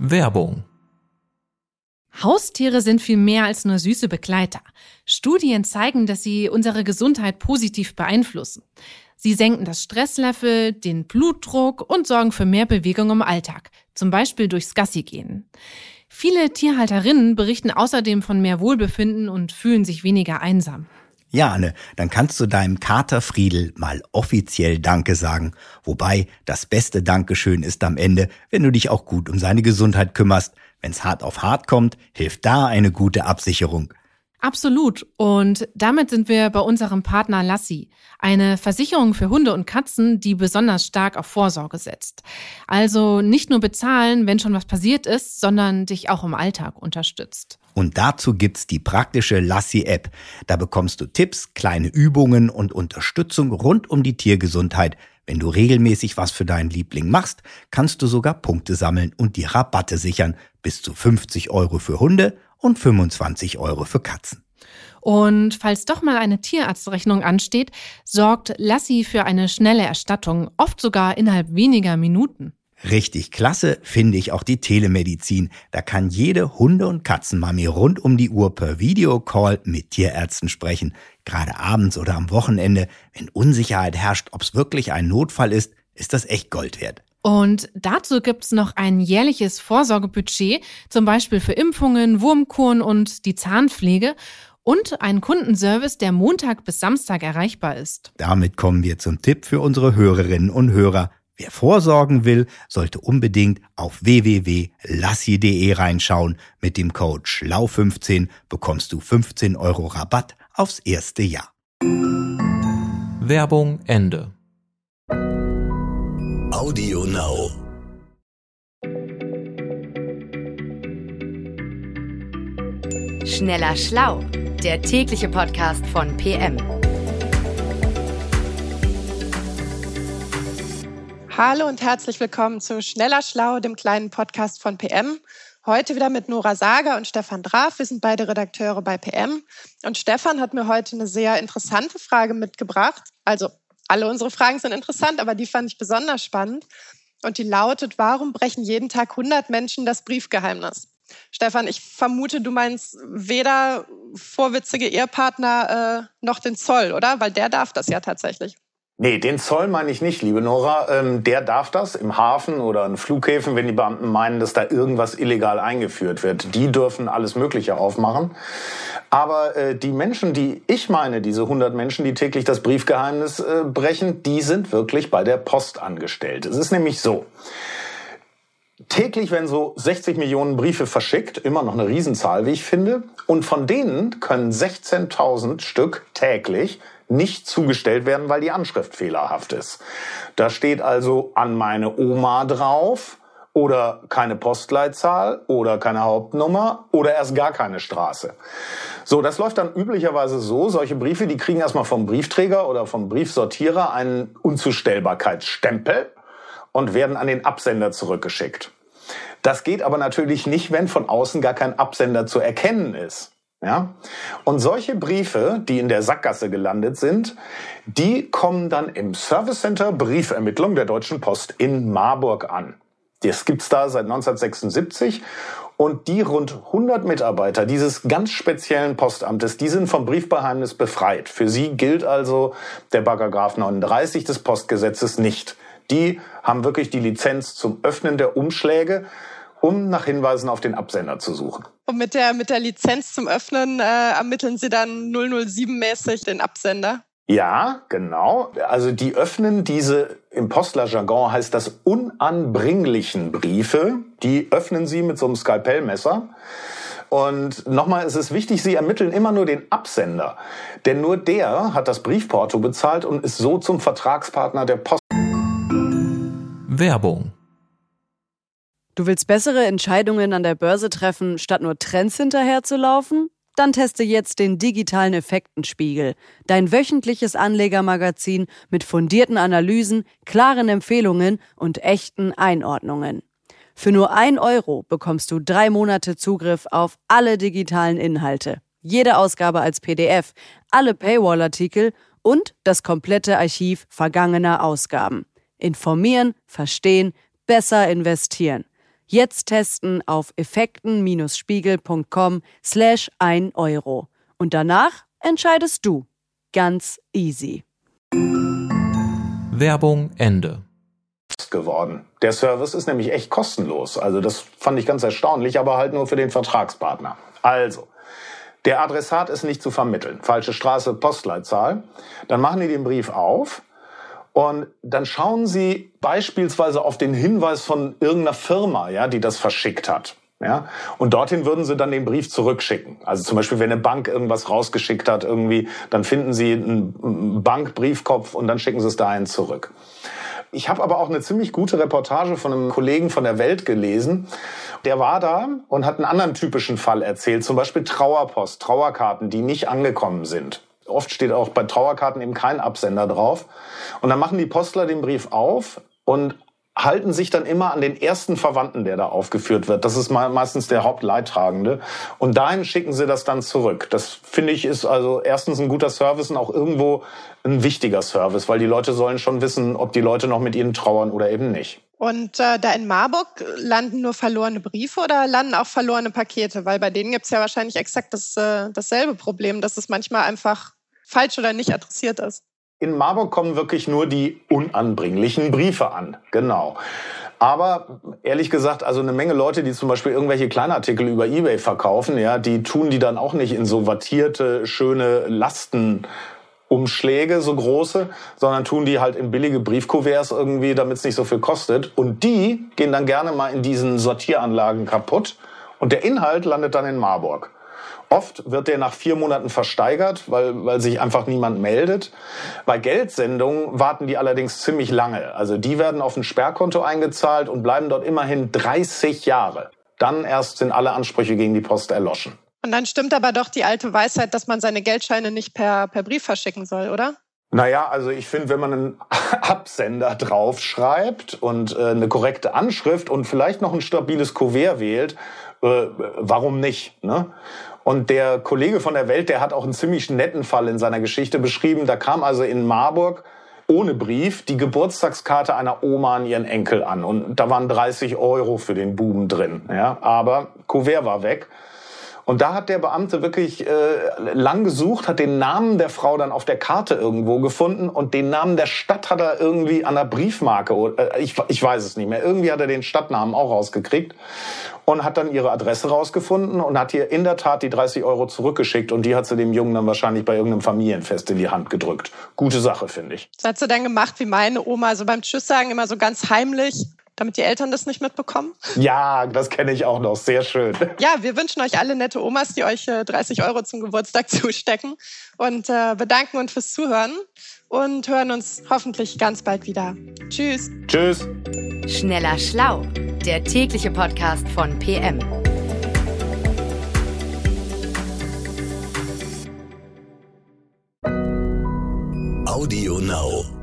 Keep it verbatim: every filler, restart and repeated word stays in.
Werbung. Haustiere sind viel mehr als nur süße Begleiter. Studien zeigen, dass sie unsere Gesundheit positiv beeinflussen. Sie senken das Stresslevel, den Blutdruck und sorgen für mehr Bewegung im Alltag, zum Beispiel durchs Gassigehen. Viele Tierhalterinnen berichten außerdem von mehr Wohlbefinden und fühlen sich weniger einsam. Ja, Anne, dann kannst du deinem Kater Friedel mal offiziell Danke sagen. Wobei, das beste Dankeschön ist am Ende, wenn du dich auch gut um seine Gesundheit kümmerst. Wenn's hart auf hart kommt, hilft da eine gute Absicherung. Absolut. Und damit sind wir bei unserem Partner Lassi, eine Versicherung für Hunde und Katzen, die besonders stark auf Vorsorge setzt. Also nicht nur bezahlen, wenn schon was passiert ist, sondern dich auch im Alltag unterstützt. Und dazu gibt's die praktische Lassi-App. Da bekommst du Tipps, kleine Übungen und Unterstützung rund um die Tiergesundheit. Wenn du regelmäßig was für deinen Liebling machst, kannst du sogar Punkte sammeln und die Rabatte sichern. Bis zu fünfzig Euro für Hunde und fünfundzwanzig Euro für Katzen. Und falls doch mal eine Tierarztrechnung ansteht, sorgt Lassi für eine schnelle Erstattung, oft sogar innerhalb weniger Minuten. Richtig klasse finde ich auch die Telemedizin. Da kann jede Hunde- und Katzenmami rund um die Uhr per Videocall mit Tierärzten sprechen. Gerade abends oder am Wochenende, wenn Unsicherheit herrscht, ob es wirklich ein Notfall ist, ist das echt Gold wert. Und dazu gibt's noch ein jährliches Vorsorgebudget, zum Beispiel für Impfungen, Wurmkuren und die Zahnpflege und einen Kundenservice, der Montag bis Samstag erreichbar ist. Damit kommen wir zum Tipp für unsere Hörerinnen und Hörer. Wer vorsorgen will, sollte unbedingt auf w w w punkt lassi punkt de reinschauen. Mit dem Code schlau fünfzehn bekommst du fünfzehn Euro Rabatt aufs erste Jahr. Werbung Ende. Audio Now. Schneller Schlau, der tägliche Podcast von P M. Hallo und herzlich willkommen zu Schneller Schlau, dem kleinen Podcast von P M. Heute wieder mit Nora Sager und Stefan Draf. Wir sind beide Redakteure bei P M. Und Stefan hat mir heute eine sehr interessante Frage mitgebracht. Also alle unsere Fragen sind interessant, aber die fand ich besonders spannend. Und die lautet, warum brechen jeden Tag hundert Menschen das Briefgeheimnis? Stefan, ich vermute, du meinst weder vorwitzige Ehepartner äh, noch den Zoll, oder? Weil der darf das ja tatsächlich. Nee, den Zoll meine ich nicht, liebe Nora. Ähm, der darf das im Hafen oder in Flughäfen, wenn die Beamten meinen, dass da irgendwas illegal eingeführt wird. Die dürfen alles Mögliche aufmachen. Aber äh, die Menschen, die ich meine, diese hundert Menschen, die täglich das Briefgeheimnis äh, brechen, die sind wirklich bei der Post angestellt. Es ist nämlich so: Täglich werden so sechzig Millionen Briefe verschickt, immer noch eine Riesenzahl, wie ich finde. Und von denen können sechzehntausend Stück täglich nicht zugestellt werden, weil die Anschrift fehlerhaft ist. Da steht also an meine Oma drauf oder keine Postleitzahl oder keine Hauptnummer oder erst gar keine Straße. So, das läuft dann üblicherweise so: Solche Briefe, die kriegen erstmal vom Briefträger oder vom Briefsortierer einen Unzustellbarkeitsstempel und werden an den Absender zurückgeschickt. Das geht aber natürlich nicht, wenn von außen gar kein Absender zu erkennen ist. Ja? Und solche Briefe, die in der Sackgasse gelandet sind, die kommen dann im Service Center Briefermittlung der Deutschen Post in Marburg an. Das gibt's da seit neunzehnhundertsechsundsiebzig. Und die rund hundert Mitarbeiter dieses ganz speziellen Postamtes, die sind vom Briefgeheimnis befreit. Für sie gilt also der Paragraph neununddreißig des Postgesetzes nicht. Die haben wirklich die Lizenz zum Öffnen der Umschläge, um nach Hinweisen auf den Absender zu suchen. Und mit der, mit der Lizenz zum Öffnen äh, ermitteln Sie dann null null sieben-mäßig den Absender? Ja, genau. Also die öffnen diese, im Postlerjargon heißt das unanbringlichen Briefe. Die öffnen sie mit so einem Skalpellmesser. Und nochmal ist es wichtig, Sie ermitteln immer nur den Absender. Denn nur der hat das Briefporto bezahlt und ist so zum Vertragspartner der Post. Werbung. Du willst bessere Entscheidungen an der Börse treffen, statt nur Trends hinterherzulaufen? Dann teste jetzt den digitalen Effektenspiegel, dein wöchentliches Anlegermagazin mit fundierten Analysen, klaren Empfehlungen und echten Einordnungen. Für nur ein Euro bekommst du drei Monate Zugriff auf alle digitalen Inhalte, jede Ausgabe als P D F, alle Paywall-Artikel und das komplette Archiv vergangener Ausgaben. Informieren, verstehen, besser investieren. Jetzt testen auf effekten-spiegel.com slash ein Euro. Und danach entscheidest du. Ganz easy. Werbung Ende. Geworden. Der Service ist nämlich echt kostenlos. Also das fand ich ganz erstaunlich, aber halt nur für den Vertragspartner. Also, der Adressat ist nicht zu vermitteln. Falsche Straße, Postleitzahl. Dann machen die den Brief auf und dann schauen sie beispielsweise auf den Hinweis von irgendeiner Firma, ja, die das verschickt hat. Ja, und dorthin würden sie dann den Brief zurückschicken. Also zum Beispiel, wenn eine Bank irgendwas rausgeschickt hat irgendwie, dann finden sie einen Bankbriefkopf und dann schicken sie es dahin zurück. Ich habe aber auch eine ziemlich gute Reportage von einem Kollegen von der Welt gelesen. Der war da und hat einen anderen typischen Fall erzählt, zum Beispiel Trauerpost, Trauerkarten, die nicht angekommen sind. Oft steht auch bei Trauerkarten eben kein Absender drauf. Und dann machen die Postler den Brief auf und halten sich dann immer an den ersten Verwandten, der da aufgeführt wird. Das ist meistens der Hauptleidtragende. Und dahin schicken sie das dann zurück. Das finde ich ist also erstens ein guter Service und auch irgendwo ein wichtiger Service, weil die Leute sollen schon wissen, ob die Leute noch mit ihnen trauern oder eben nicht. Und äh, da in Marburg landen nur verlorene Briefe oder landen auch verlorene Pakete? Weil bei denen gibt es ja wahrscheinlich exakt das, äh, dasselbe Problem, dass es manchmal einfach falsch oder nicht adressiert ist. In Marburg kommen wirklich nur die unanbringlichen Briefe an, genau. Aber ehrlich gesagt, also eine Menge Leute, die zum Beispiel irgendwelche Kleinartikel über eBay verkaufen, ja, die tun die dann auch nicht in so wattierte, schöne Lastenumschläge, so große, sondern tun die halt in billige Briefkuverts irgendwie, damit es nicht so viel kostet. Und die gehen dann gerne mal in diesen Sortieranlagen kaputt und der Inhalt landet dann in Marburg. Oft wird der nach vier Monaten versteigert, weil, weil sich einfach niemand meldet. Bei Geldsendungen warten die allerdings ziemlich lange. Also die werden auf ein Sperrkonto eingezahlt und bleiben dort immerhin dreißig Jahre. Dann erst sind alle Ansprüche gegen die Post erloschen. Und dann stimmt aber doch die alte Weisheit, dass man seine Geldscheine nicht per, per Brief verschicken soll, oder? Naja, also ich finde, wenn man einen Absender draufschreibt und äh, eine korrekte Anschrift und vielleicht noch ein stabiles Kuvert wählt, äh, warum nicht, ne? Und der Kollege von der Welt, der hat auch einen ziemlich netten Fall in seiner Geschichte beschrieben. Da kam also in Marburg ohne Brief die Geburtstagskarte einer Oma an ihren Enkel an. Und da waren dreißig Euro für den Buben drin. Ja, aber Kuvert war weg. Und da hat der Beamte wirklich äh, lang gesucht, hat den Namen der Frau dann auf der Karte irgendwo gefunden und den Namen der Stadt hat er irgendwie an der Briefmarke, äh, ich, ich weiß es nicht mehr, irgendwie hat er den Stadtnamen auch rausgekriegt und hat dann ihre Adresse rausgefunden und hat ihr in der Tat die dreißig Euro zurückgeschickt und die hat sie dem Jungen dann wahrscheinlich bei irgendeinem Familienfest in die Hand gedrückt. Gute Sache, finde ich. Das hat sie dann gemacht wie meine Oma, also beim Tschüss sagen immer so ganz heimlich, damit die Eltern das nicht mitbekommen? Ja, das kenne ich auch noch. Sehr schön. Ja, wir wünschen euch alle nette Omas, die euch äh, dreißig Euro zum Geburtstag zustecken und äh, bedanken uns fürs Zuhören und hören uns hoffentlich ganz bald wieder. Tschüss. Tschüss. Schneller Schlau, der tägliche Podcast von P M. Audio Now.